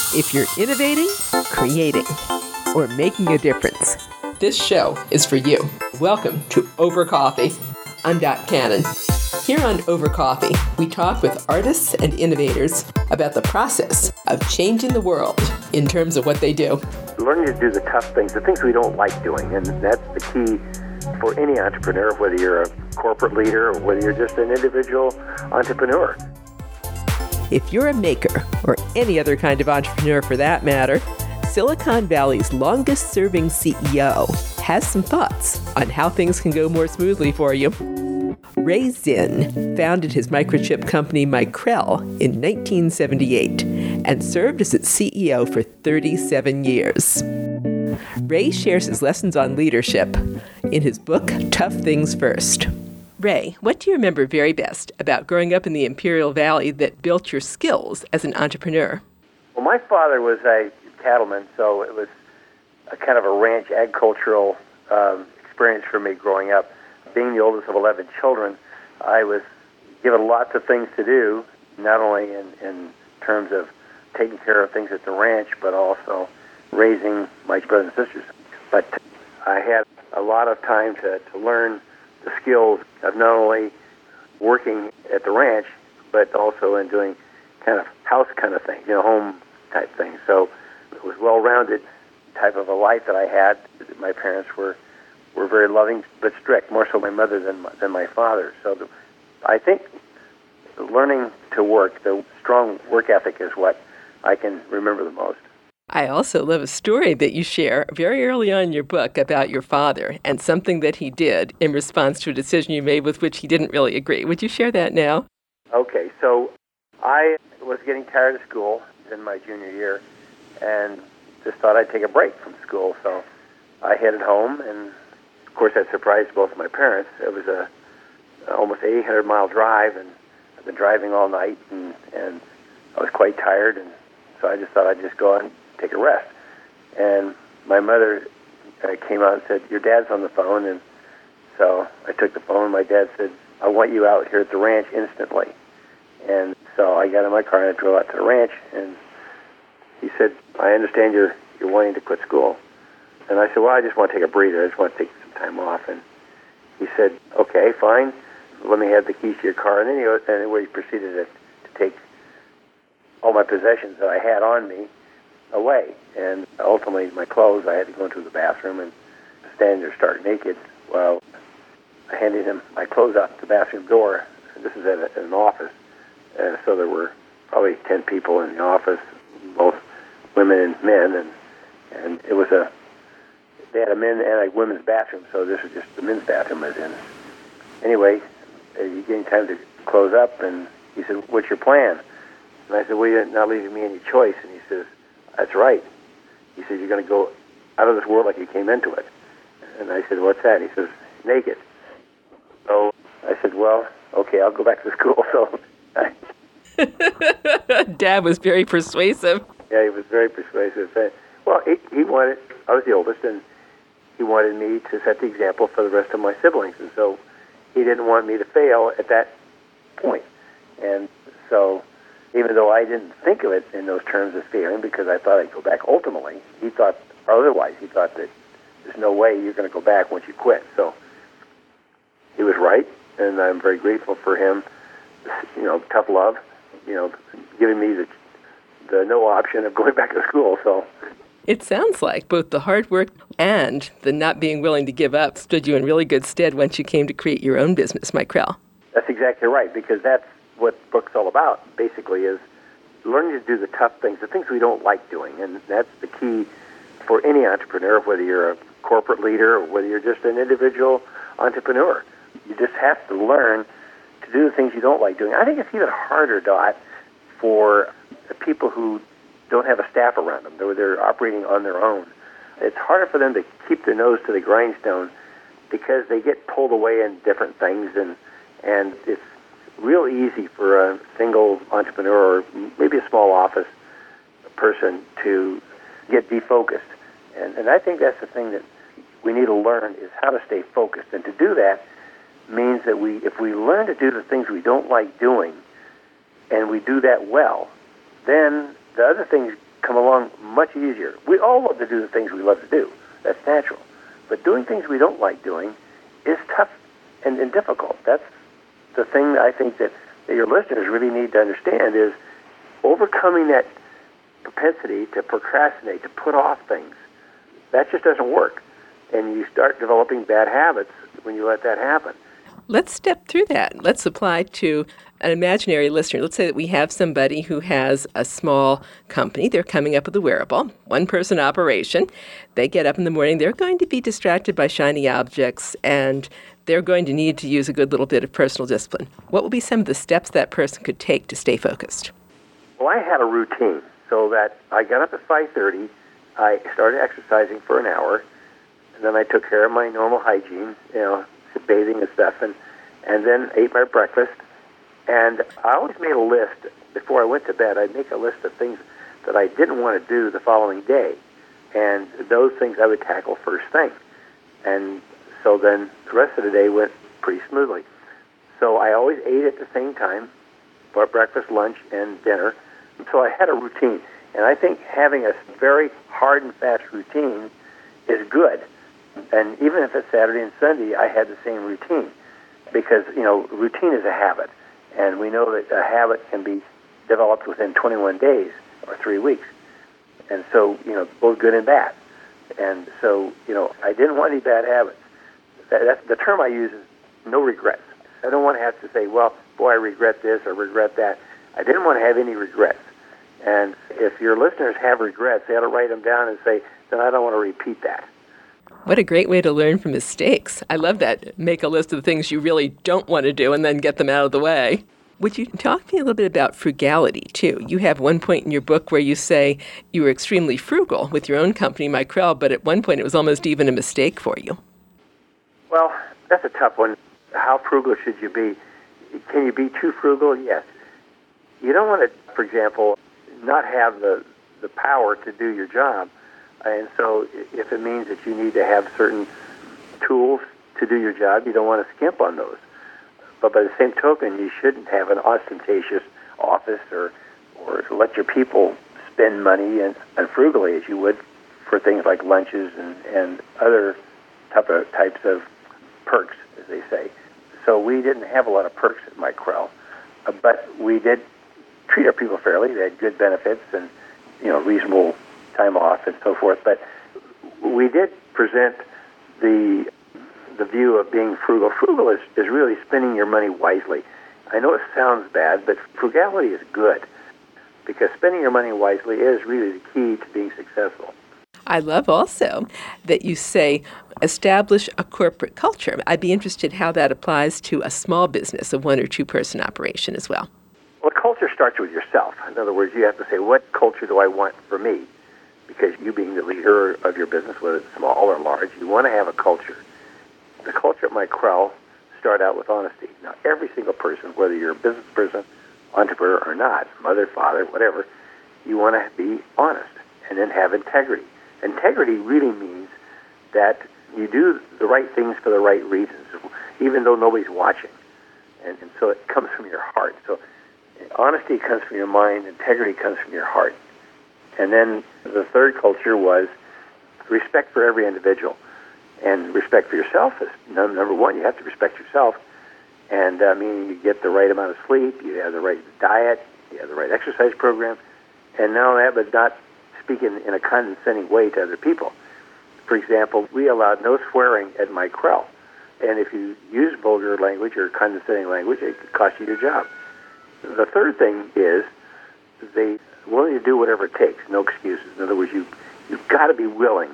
If you're innovating, creating, or making a difference, this show is for you. Welcome to Over Coffee. I'm Dot Cannon. Here on Over Coffee, we talk with artists and innovators about the process of changing the world in terms of what they do. Learning to do the tough things, the things we don't like doing, and that's the key for any entrepreneur, whether you're a corporate leader or whether you're just an individual entrepreneur. If you're a maker, or any other kind of entrepreneur for that matter, Silicon Valley's longest-serving CEO has some thoughts on how things can go more smoothly for you. Ray Zinn founded his microchip company Micrel in 1978 and served as its CEO for 37 years. Ray shares his lessons on leadership in his book, Tough Things First. Ray, what do you remember very best about growing up in the Imperial Valley that built your skills as an entrepreneur? Well, my father was a cattleman, so it was a kind of a ranch agricultural experience for me growing up. Being the oldest of 11 children, I was given lots of things to do, not only in terms of taking care of things at the ranch, but also raising my brothers and sisters. But I had a lot of time to learn the skills of not only working at the ranch, but also in doing kind of house kind of things, home type things. So it was well-rounded type of a life that I had. My parents were very loving but strict, more so my mother than my father. So I think learning to work, the strong work ethic is what I can remember the most. I also love a story that you share very early on in your book about your father and something that he did in response to a decision you made with which he didn't really agree. Would you share that now? Okay, so I was getting tired of school in my junior year and just thought I'd take a break from school. So I headed home, and of course that surprised both of my parents. It was a almost 800-mile drive, and I've been driving all night, and I was quite tired, and so I just thought I'd just go out and take a rest. And my mother came out and said, "Your dad's on the phone." And so I took the phone. My dad said, "I want you out here at the ranch instantly." And so I got in my car and I drove out to the ranch, and he said, "I understand you're wanting to quit school." And I said, "Well, I just want to take a breather. I just want to take some time off." And he said, "Okay, fine. Let me have the keys to your car." And then he proceeded to take all my possessions that I had on me away. And ultimately, my clothes, I had to go into the bathroom and stand there stark naked while I handed him my clothes out the bathroom door. And this is at an office. And so there were probably 10 people in the office, both women and men. And it was they had a men and a women's bathroom, so this was just the men's bathroom I was in. Anyway, you getting time to close up, and he said, "What's your plan?" And I said, "Well, you're not leaving me any choice." And he says, "That's right." He said, "You're going to go out of this world like you came into it." And I said, "What's that?" He says, "Naked." So I said, "Well, okay, I'll go back to school." So Dad was very persuasive. Yeah, he was very persuasive. Well, he wanted, I was the oldest, and he wanted me to set the example for the rest of my siblings. And so he didn't want me to fail at that point. And so even though I didn't think of it in those terms as failing, because I thought I'd go back ultimately, he thought otherwise. He thought that there's no way you're going to go back once you quit. So he was right, and I'm very grateful for him, tough love, giving me the no option of going back to school. So it sounds like both the hard work and the not being willing to give up stood you in really good stead once you came to create your own business, Micrel. That's exactly right, because that's what the book's all about, basically, is learning to do the tough things, the things we don't like doing. And that's the key for any entrepreneur, whether you're a corporate leader or whether you're just an individual entrepreneur. You just have to learn to do the things you don't like doing. I think it's even harder, Dot, for the people who don't have a staff around them. They're operating on their own. It's harder for them to keep their nose to the grindstone because they get pulled away in different things, and it's real easy for a single entrepreneur or maybe a small office person to get defocused. And I think that's the thing that we need to learn is how to stay focused. And to do that means that if we learn to do the things we don't like doing and we do that well, then the other things come along much easier. We all love to do the things we love to do. That's natural. But doing things we don't like doing is tough and difficult. That's the thing that I think that your listeners really need to understand is overcoming that propensity to procrastinate, to put off things. That just doesn't work. And you start developing bad habits when you let that happen. Let's step through that. Let's apply to an imaginary listener. Let's say that we have somebody who has a small company. They're coming up with a wearable, one-person operation. They get up in the morning. They're going to be distracted by shiny objects, and they're going to need to use a good little bit of personal discipline. What would be some of the steps that person could take to stay focused? Well, I had a routine so that I got up at 5:30. I started exercising for an hour, and then I took care of my normal hygiene, bathing and stuff, and then ate my breakfast. And I always made a list before I went to bed. I'd make a list of things that I didn't want to do the following day, and those things I would tackle first thing. And so then the rest of the day went pretty smoothly. So I always ate at the same time, for breakfast, lunch, and dinner. So I had a routine. And I think having a very hard and fast routine is good. And even if it's Saturday and Sunday, I had the same routine. Because, routine is a habit. And we know that a habit can be developed within 21 days or 3 weeks. And so, both good and bad. And so, I didn't want any bad habits. That's the term I use is no regrets. I don't want to have to say, well, boy, I regret this or regret that. I didn't want to have any regrets. And if your listeners have regrets, they ought to write them down and say, then I don't want to repeat that. What a great way to learn from mistakes. I love that. Make a list of the things you really don't want to do and then get them out of the way. Would you talk to me a little bit about frugality, too? You have one point in your book where you say you were extremely frugal with your own company, Micrel, but at one point it was almost even a mistake for you. Well, that's a tough one. How frugal should you be? Can you be too frugal? Yes. You don't want to, for example, not have the power to do your job. And so if it means that you need to have certain tools to do your job, you don't want to skimp on those. But by the same token, you shouldn't have an ostentatious office or let your people spend money and frugally as you would for things like lunches and other types of perks, as they say. So we didn't have a lot of perks at Micrel, but we did treat our people fairly. They had good benefits and reasonable time off and so forth. But we did present the view of being frugal. Frugal is really spending your money wisely. I know it sounds bad, but frugality is good because spending your money wisely is really the key to being successful. I love also that you say establish a corporate culture. I'd be interested how that applies to a small business, a one- or two-person operation as well. Well, culture starts with yourself. In other words, you have to say, what culture do I want for me? Because you being the leader of your business, whether it's small or large, you want to have a culture. The culture at Micrel start out with honesty. Now, every single person, whether you're a business person, entrepreneur or not, mother, father, whatever, you want to be honest and then have integrity. Integrity really means that you do the right things for the right reasons, even though nobody's watching. And so it comes from your heart. So honesty comes from your mind, integrity comes from your heart. And then the third culture was respect for every individual. And respect for yourself is number one. You have to respect yourself. And meaning you get the right amount of sleep, you have the right diet, you have the right exercise program. And not only that, but not speak in a condescending way to other people. For example, we allowed no swearing at Micrel. And if you use vulgar language or condescending language, it could cost you your job. The third thing is they willing to do whatever it takes, no excuses. In other words, you've got to be willing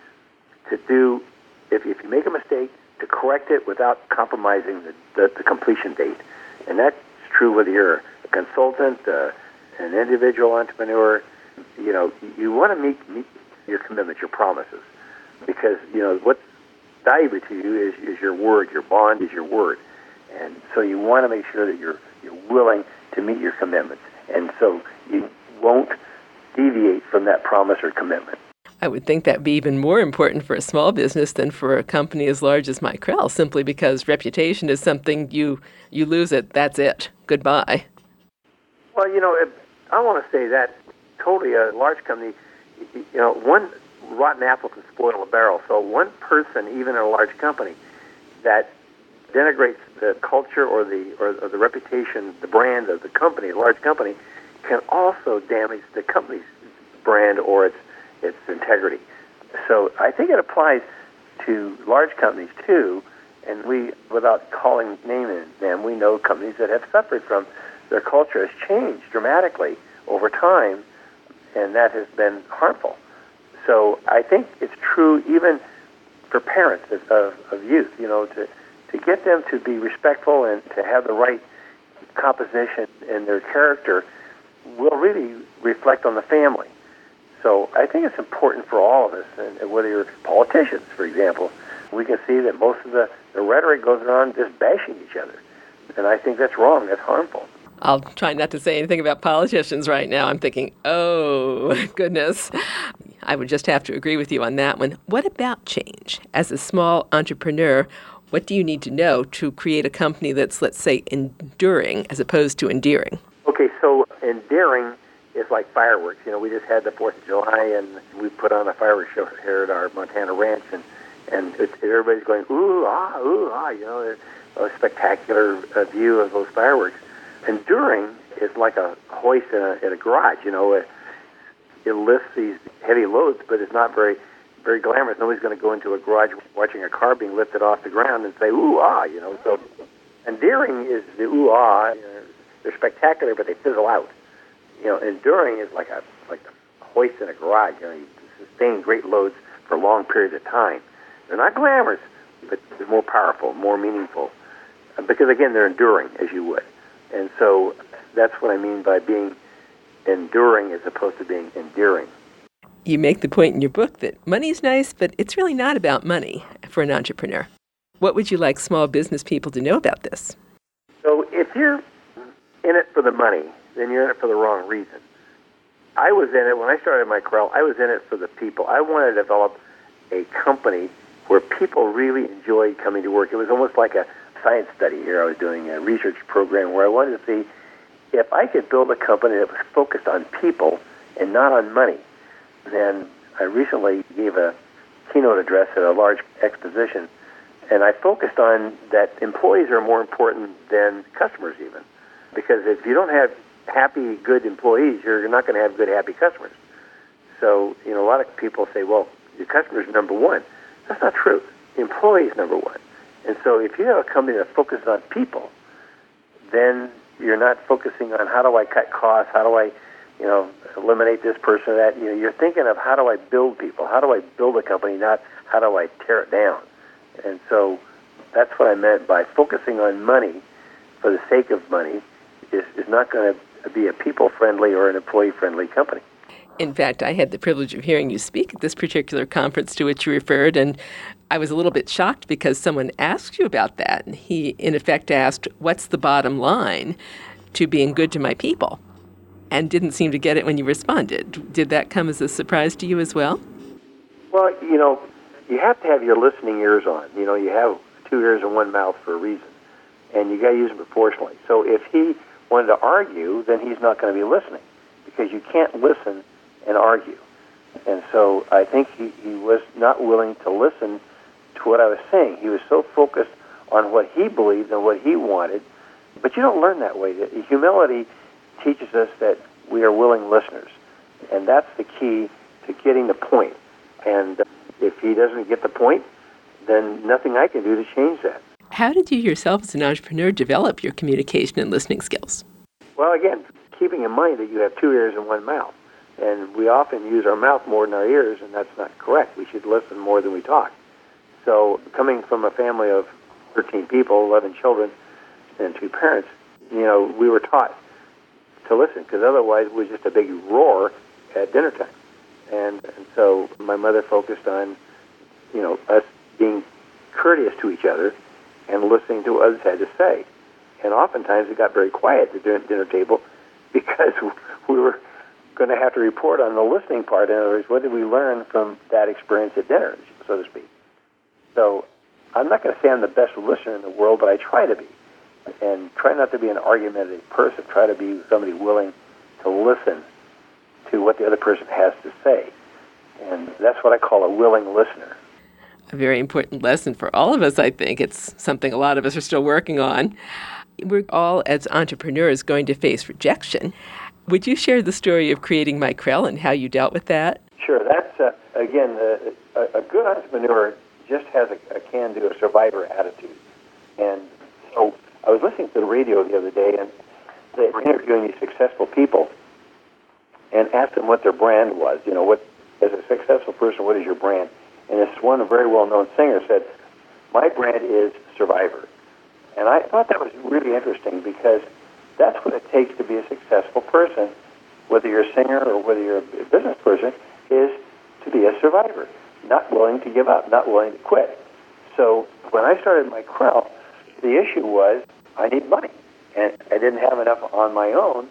to do, if you make a mistake, to correct it without compromising the completion date. And that's true whether you're a consultant, an individual entrepreneur. You want to meet your commitments, your promises, because what's valuable to you is your word. Your bond is your word, and so you want to make sure that you're willing to meet your commitments, and so you won't deviate from that promise or commitment. I would think that would be even more important for a small business than for a company as large as Micrel, simply because reputation is something you lose it, that's it, goodbye. Well, I want to say that totally a large company, one rotten apple can spoil a barrel. So one person, even in a large company, that denigrates the culture or the reputation, the brand of the company, a large company, can also damage the company's brand or its integrity. So I think it applies to large companies too, and we, without naming them, we know companies that have suffered from their culture has changed dramatically over time, and that has been harmful. So I think it's true even for parents of youth, to get them to be respectful and to have the right composition in their character will really reflect on the family. So I think it's important for all of us, and whether you're politicians, for example, we can see that most of the rhetoric goes around just bashing each other. And I think that's wrong. That's harmful. I'll try not to say anything about politicians right now. I'm thinking, oh, goodness. I would just have to agree with you on that one. What about change? As a small entrepreneur, what do you need to know to create a company that's, let's say, enduring as opposed to endearing? Okay, so endearing is like fireworks. We just had the 4th of July, and we put on a fireworks show here at our Montana ranch, and everybody's going, ooh, ah, a spectacular view of those fireworks. Enduring is like a hoist in a garage. It lifts these heavy loads, but it's not very, very glamorous. Nobody's going to go into a garage watching a car being lifted off the ground and say, ooh, ah, So endearing is the ooh, ah. They're spectacular, but they fizzle out. Enduring is like a hoist in a garage. You sustain great loads for long periods of time. They're not glamorous, but they're more powerful, more meaningful. Because, again, they're enduring, as you would. And so that's what I mean by being enduring as opposed to being endearing. You make the point in your book that money's nice, but it's really not about money for an entrepreneur. What would you like small business people to know about this? So if you're in it for the money, then you're in it for the wrong reason. I was in it, when I started my Corral, I was in it for the people. I wanted to develop a company where people really enjoyed coming to work. It was almost like a science study here. I was doing a research program where I wanted to see if I could build a company that was focused on people and not on money. Then I recently gave a keynote address at a large exposition, and I focused on that employees are more important than customers even. Because if you don't have happy, good employees, you're not going to have good, happy customers. So, a lot of people say, well, your customer's number one. That's not true. The employee is number one. And so if you have a company that focuses on people, then you're not focusing on how do I cut costs, how do I, eliminate this person or that. You're thinking of how do I build people, how do I build a company, not how do I tear it down. And so that's what I meant by focusing on money for the sake of money is not going to be a people-friendly or an employee-friendly company. In fact, I had the privilege of hearing you speak at this particular conference to which you referred, and I was a little bit shocked because someone asked you about that. And he, in effect, asked, what's the bottom line to being good to my people? And didn't seem to get it when you responded. Did that come as a surprise to you as well? Well, you have to have your listening ears on. You have 2 ears and 1 mouth for a reason, and you got to use them proportionally. So if he wanted to argue, then he's not going to be listening, because you can't listen and argue. And so I think he was not willing to listen to what I was saying. He was so focused on what he believed and what he wanted. But you don't learn that way. Humility teaches us that we are willing listeners. And that's the key to getting the point. And if he doesn't get the point, then nothing I can do to change that. How did you yourself as an entrepreneur develop your communication and listening skills? Well, again, keeping in mind that you have 2 ears and 1 mouth. And we often use our mouth more than our ears, and that's not correct. We should listen more than we talk. So coming from a family of 13 people, 11 children, and 2 parents, we were taught to listen, because otherwise it was just a big roar at dinner time. And so my mother focused on, us being courteous to each other and listening to what others had to say. And oftentimes it got very quiet at the dinner table because we were going to have to report on the listening part. In other words, what did we learn from that experience at dinner, so to speak? So I'm not going to say I'm the best listener in the world, but I try to be. And try not to be an argumentative person. Try to be somebody willing to listen to what the other person has to say. And that's what I call a willing listener. A very important lesson for all of us, I think. It's something a lot of us are still working on. We're all, as entrepreneurs, going to face rejection. Would you share the story of creating Micrel and how you dealt with that? Sure. That's, again, a good entrepreneur just has a can-do, a survivor attitude. And so I was listening to the radio the other day, and they were interviewing these successful people and asked them what their brand was. You know, what, as a successful person, what is your brand? And this one very well-known singer said, my brand is survivor. And I thought that was really interesting because that's what it takes to be a successful person, whether you're a singer or whether you're a business person, is to be a survivor, not willing to give up, not willing to quit. So when I started Micrel, the issue was I need money. And I didn't have enough of my own,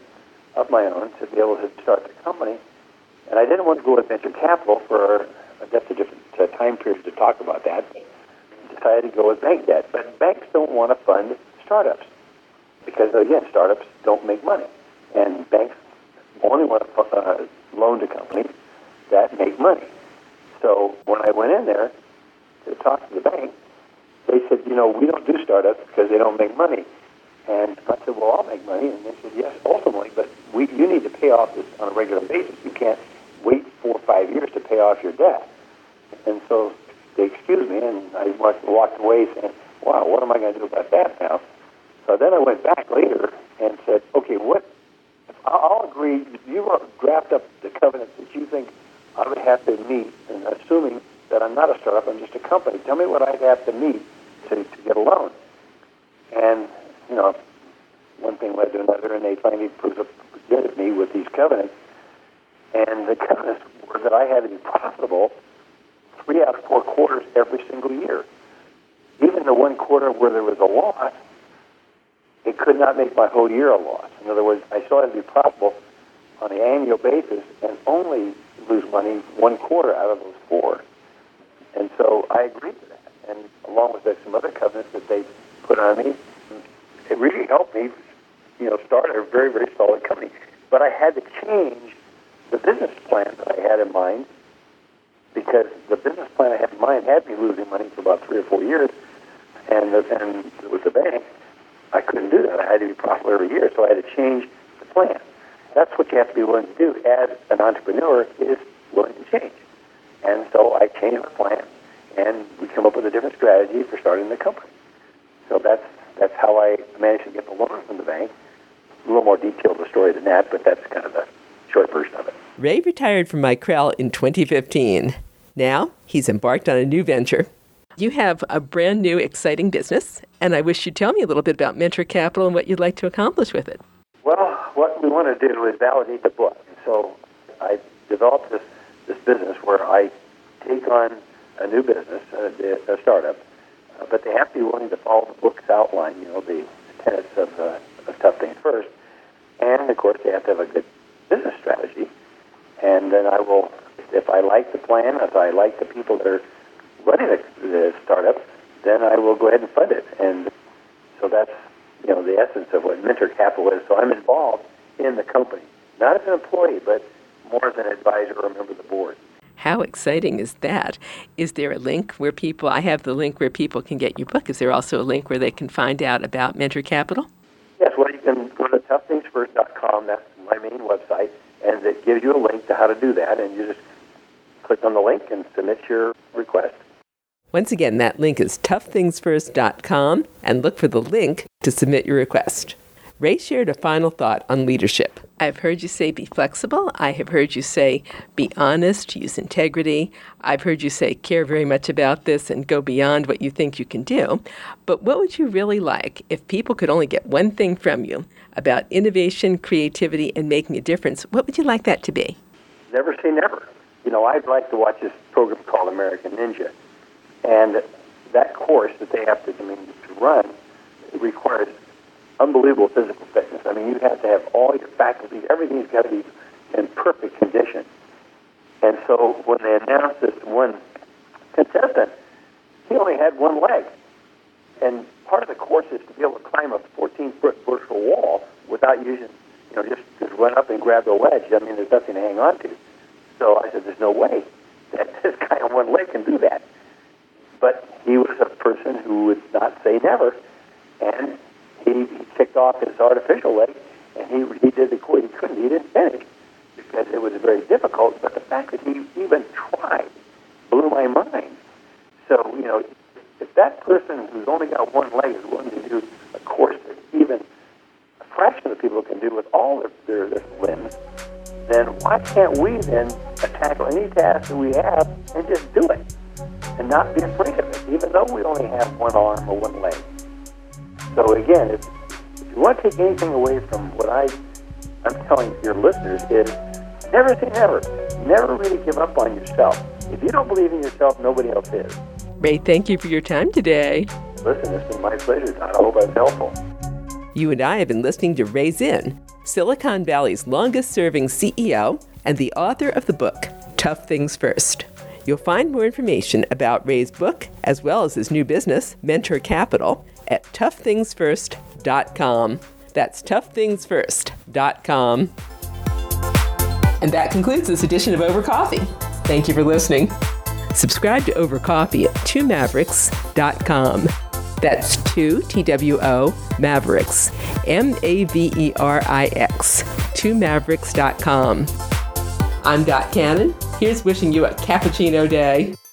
to be able to start the company. And I didn't want to go with venture capital for that's a different time period to talk about that. But decided to go with bank debt. But banks don't want to fund startups because, again, startups don't make money. And banks only want to loan to companies that make money. So when I went in there to talk to the bank, they said, you know, we don't do startups because they don't make money. And I said, well, I'll make money. And they said, yes, ultimately, but you need to pay off this on a regular basis. You can't wait 4 or 5 years to pay off your debt. And so they excused me, and I walked away saying, wow, what am I going to do about that now? So then I went back later and said, okay, I'll agree, you draft up the covenants that you think I would have to meet, and assuming that I'm not a startup, I'm just a company. Tell me what I'd have to meet to get a loan. And, you know, one thing led to another, and they finally presented me with these covenants. And the covenants were that I had to be profitable 3 out of 4 quarters every single year. Even the one quarter where there was a loss, it could not make my whole year a loss. In other words, I still had to be profitable on an annual basis and only lose money 1 quarter out of those 4. And so I agreed to that. And along with some other covenants that they put on me, it really helped me, you know, start a very, very solid company. But I had to change the business plan that I had in mind because the business plan I had in mind had me losing money for about 3 or 4 years. And with the bank, I couldn't do that. I had to be profitable every year, so I had to change the plan. That's what you have to be willing to do as an entrepreneur, is willing to change. And so I changed my plan, and we come up with a different strategy for starting the company. So that's how I managed to get the loan from the bank. A little more detailed the story than that, but that's kind of the short version of it. Ray retired from Micrel in 2015. Now he's embarked on a new venture. You have a brand new, exciting business, and I wish you'd tell me a little bit about Mentor Capital and what you'd like to accomplish with it. Well, what we want to do is validate the book. So I developed this business where I take on a new business, a startup, but they have to be willing to follow the book's outline, you know, the tenets of Tough Things First. And, of course, they have to have a good business strategy. And then I will, if I like the plan, if I like the people that are running the startup, then I will go ahead and fund it. And so that's, you know, the essence of what Mentor Capital is. So I'm involved in the company, not as an employee, but more as an advisor or a member of the board. How exciting is that? Is there a link where I have the link where people can get your book. Is there also a link where they can find out about Mentor Capital? Yes, well, you can go to toughthingsfirst.com. That's my main website, and it gives you a link to how to do that, and you just click on the link and submit your request. Once again, that link is toughthingsfirst.com, and look for the link to submit your request. Ray shared a final thought on leadership. I've heard you say be flexible. I have heard you say be honest, use integrity. I've heard you say care very much about this and go beyond what you think you can do. But what would you really like if people could only get one thing from you about innovation, creativity, and making a difference? What would you like that to be? Never say never. You know, I'd like to watch this program called American Ninja. And that course that they have to run, it requires unbelievable physical fitness. I mean, you have to have all your faculties, everything's got to be in perfect condition. And so when they announced this one contestant, he only had one leg. And part of the course is to be able to climb a 14-foot vertical wall without using, you know, just his went up and grabbed a wedge. I mean, there's nothing to hang on to. So I said, there's no way that this guy on one leg can do that. But he was a person who would not say never, and he kicked off his artificial leg, and he did the course. He didn't finish because it was very difficult, but the fact that he even tried blew my mind. So, you know, if that person who's only got one leg is willing to do a course that even a fraction of the people can do with all their limbs, then why can't we then tackle any task that we have and just do it and not be afraid of it, even though we only have one arm or one leg? So again, if you want to take anything away from what I'm telling your listeners is never say never. Never really give up on yourself. If you don't believe in yourself, nobody else is. Ray, thank you for your time today. Listen, it's been my pleasure, Todd. I hope I was helpful. You and I have been listening to Ray Zinn, Silicon Valley's longest-serving CEO and the author of the book, Tough Things First. You'll find more information about Ray's book, as well as his new business, Mentor Capital, at toughthingsfirst.com. That's toughthingsfirst.com. And that concludes this edition of Over Coffee. Thank you for listening. Subscribe to Over Coffee at 2mavericks.com. That's 2 TWO Mavericks, Maverix, 2mavericks.com. I'm Dot Cannon. Here's wishing you a cappuccino day.